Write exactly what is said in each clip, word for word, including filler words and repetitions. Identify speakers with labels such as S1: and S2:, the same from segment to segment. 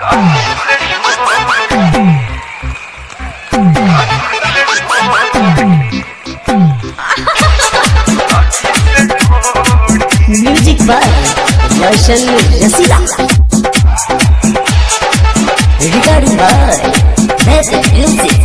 S1: Music by Roshan Rasida recording by magic music.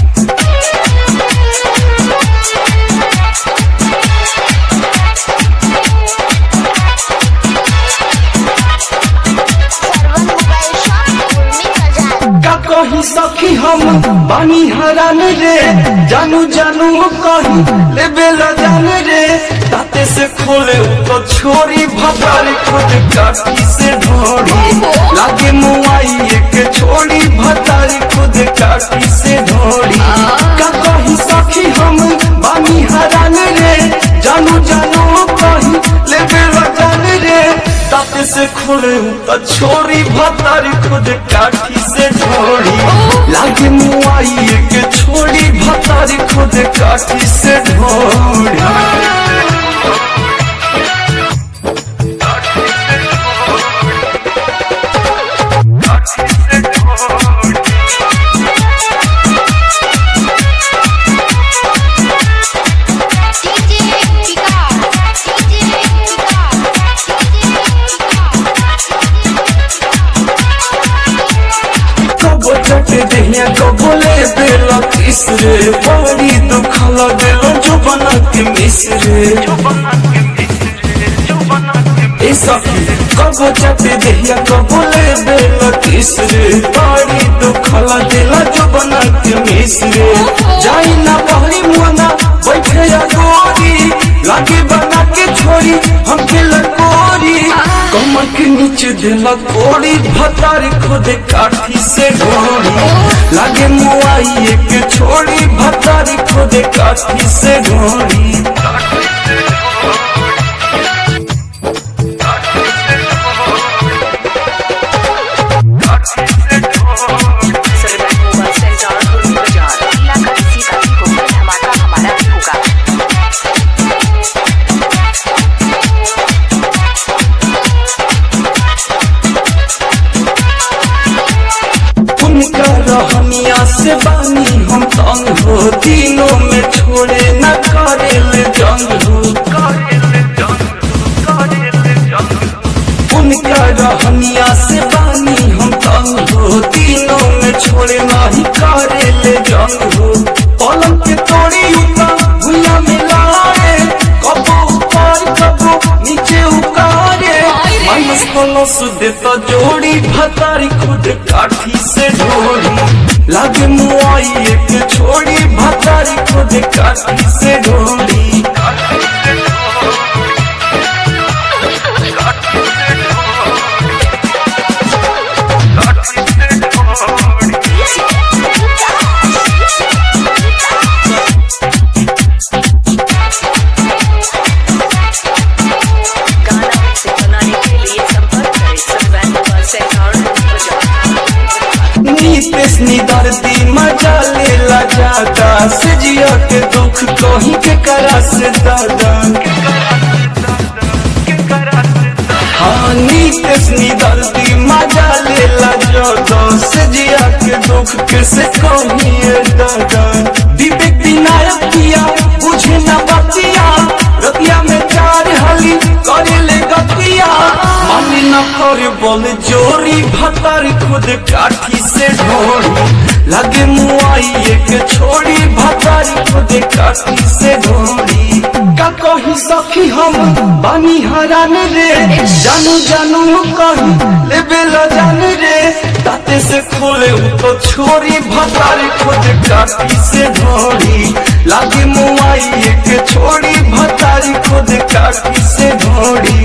S2: कही सखी हम बानी हरान रे जानू जानू कही लेबे ला जान रे ताते से खोले तो छोरी भतारी खुद काटी से ढोड़ी लागे मुआई के छोड़ी भतारी खुद काटी से ढोड़ी। का कही सखी हम बानी हरान रे जानू जानू कही लेबे ला जान रे ताते से खोले तो छोरी भतारी खुद काटी से ढोड़ी लागे मुआई के छोड़ी भतारी खुद काटी से ढोड़ी। देहिया को बोले बेला किसरे बड़ी दुखल दिलो जो बना के मिसरे ए सखी कबो चटे देहिया को बोले बेला किसरे बड़ी दुखल दिलो जो बना के मिसरे जाई ना बहरी मुआना बैठे या गोरी लागे बना के छोड़ी हम के लकोरी कमर के नीचे दिला कोड़ी भतारी खुद काठी से ढोड़ी लागे मुआई के छोड़ी भतारी खुद काठी से ढोड़ी। रहनिया से बानी हम तंग हो तीनों में छोड़े न करेल जंग हो उनका रहनिया से बानी हम तंग हो तीनों में छोड़े नहीं करेल जंग हो पलंग के तोड़ी उता भुइया में लाए कबो ऊपर कबो नीचे उकारे माइनस प्लस देता जोड़ी भतारी खुद काठी से ढोड़ी लागे मुआई के छोड़ी भतारी खुद काठी से ढोड़ी। दर्दी मजा ले ला जाता सजिया के दुख कहीं के करा से दादा हाँ नीतनी दर्दी मजा ले ला जाता सजिया के दुख कैसे कहीं दादा विवेक विनायक किया मुझे न बतिया रतिया में चार हली करे ले गतिया मानी न करे बोले जोरी भतारी खुद काठी से ढोड़ी लगे मुआई के छोड़ी भतारी खुद काठी से ढोड़ी। का कही सखी हम बानी हरान रे जानू जानू कही लेबे ला जान रे ताते से खोले तो छोड़ी भतारी खुद काठी से ढोड़ी लागे मुआई के छोड़ी भतारी खुद काठी से ढोड़ी।